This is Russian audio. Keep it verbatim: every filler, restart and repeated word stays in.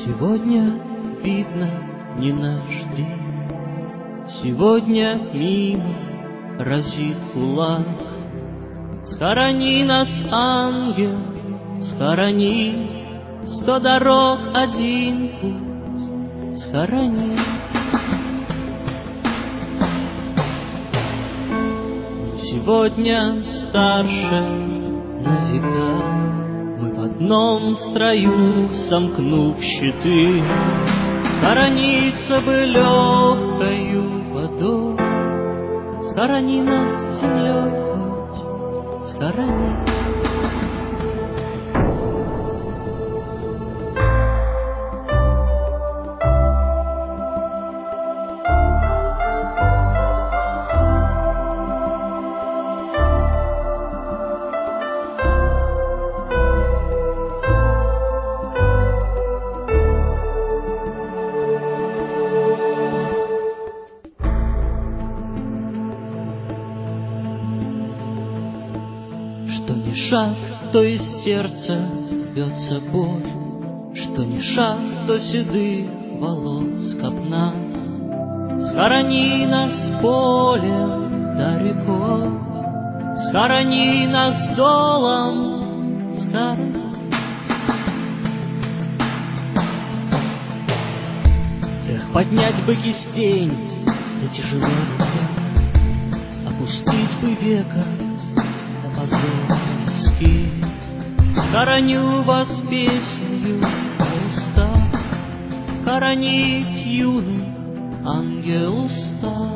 Сегодня, видно, не наш день, сегодня мимо разит кулак. Схорони нас, ангел, схорони, сто дорог, один путь, схорони. Сегодня старше на века, мы в одном строю, сомкнув щиты. Схорониться бы легкою водой, схорони нас землей хоть, схорони. Что ни шаг, то из сердца рвется боль, что ни шаг, то седых волос копна. Схорони нас полем да рекой, схорони нас долом, схорони. Эх, поднять бы кистень, да тяжело рука, опустить бы века, позорски. Схороню вас песнью уста, хоронить юных ангел уста.